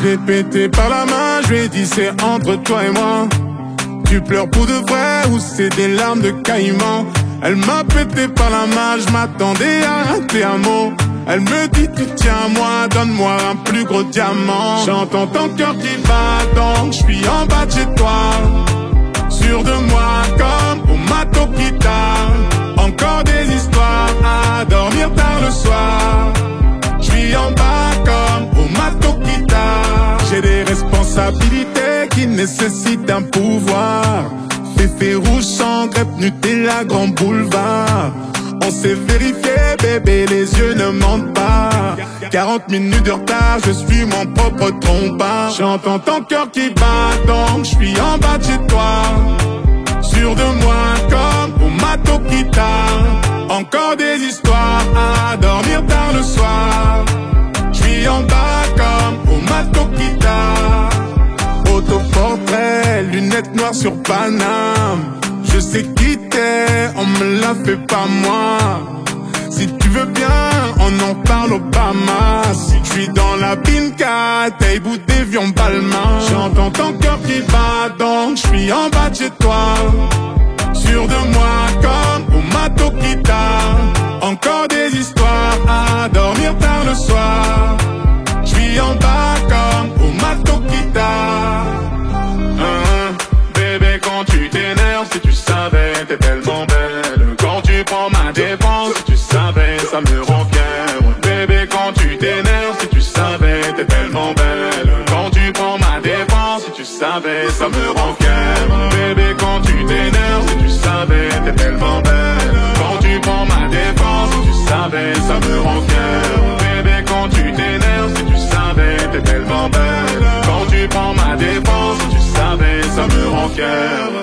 Je l'ai pété par la main, je lui ai dit c'est entre toi et moi. Tu pleures pour de vrai ou c'est des larmes de caïman? Elle m'a pété par la main, je m'attendais à rater un mot. Elle me dit tu tiens à moi, donne-moi un plus gros diamant. J'entends ton cœur qui bat donc je suis en bas de chez toi. Sûr de moi comme au Matokita. Encore des histoires à dormir tard le soir. Je suis en bas comme au Matokita. J'ai des responsabilités qui nécessitent un pouvoir. Féfé rouge sans crêpe Nutella grand boulevard. On s'est vérifié bébé, les yeux ne mentent pas. 40 minutes de retard, je suis mon propre trompeur. J'entends ton cœur qui bat donc je suis en bas de chez toi. Sûr de moi comme au Matokita. Encore des histoires à dormir tard le soir. Je suis en bas comme au Matokita. Autoportrait, lunettes noires sur Paname. Je sais qui t'es, on me l'a fait pas moi. Si tu veux bien, on en parle Obama. Si je suis dans la binka, t'es bout d'évion Balmain. J'entends ton cœur qui bat donc je suis en bas de chez toi. Sûr de moi comme au Matokita. Encore des histoires à dormir tard le soir. Je suis en bas comme au Matokita. Bébé quand tu t'énerves, si tu savais, t'es tellement belle. Quand tu prends ma défense, si tu savais, ça me rend fier. Bébé quand tu t'énerves, si tu savais, t'es tellement belle. Quand tu prends ma défense, si tu savais, ça me rend fier. Bébé quand tu t'énerves, si tu savais, t'es tellement belle. Quand tu prends ma défense, si tu savais, ça me rend fier. Bébé quand tu t'énerves, si tu savais, t'es tellement belle. Quand tu prends ma défense, si tu savais, ça me rend fier.